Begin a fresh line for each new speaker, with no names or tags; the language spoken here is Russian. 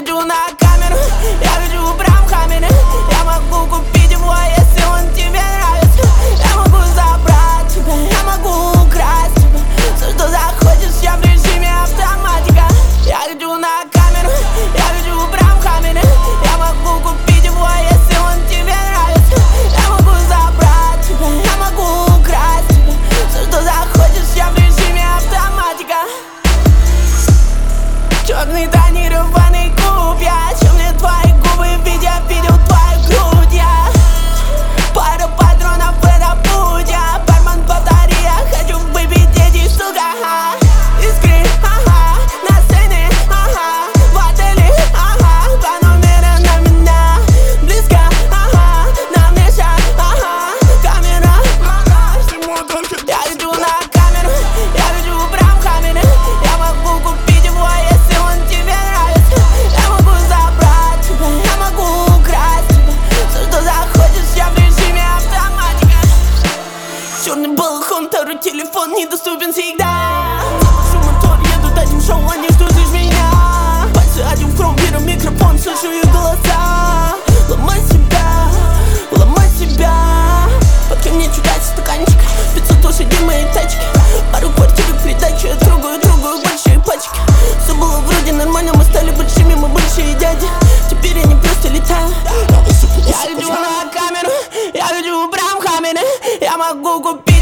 хочу на камеру, я хочу прям хаммер. Я могу купить его, если он тебе нравится. Я могу забрать тебя, я могу украсть тебя. Все, что захочешь, я в режиме автоматика. Я хочу на камеру, я хочу прям хаммер. Я могу купить его, если он тебе нравится. Я могу забрать тебя, я могу украсть тебя. Все, что захочешь, я в режиме автоматика. Черный тонированный куб, я мне твои губы, ведь я видел твою грудь. Я пару патронов, это путь. Я бармен, повтори, я хочу выпить эти штуки. Искры, ага, на сцене, ага, в отеле, ага, по номерам на меня близко, ага, на мне шаг, ага, камера, ага. Я хочу на камеру, я хочу прям хаммер. Я могу купить его, если он тебе нравится. Я могу забрать тебя, я могу украсть тебя. Все, что захочешь, я в режиме автоматика. Черный балахон, второй телефон недоступен всегда. Заглушу мотор, еду, дадим шоу, они ждут лишь меня. Пальцы один в хром, беру микрофон, слышу их голоса. Ломай себя, пока мне читать стаканчик. 500 лошадей в моей тачке, пару квартир в придачу. Я трогаю большие пачки. Все было вроде нормально, мы стали большими, мы большие дяди. Теперь я не просто летаю. Я хочу на камеру, я хочу прям хаммер. Я могу купить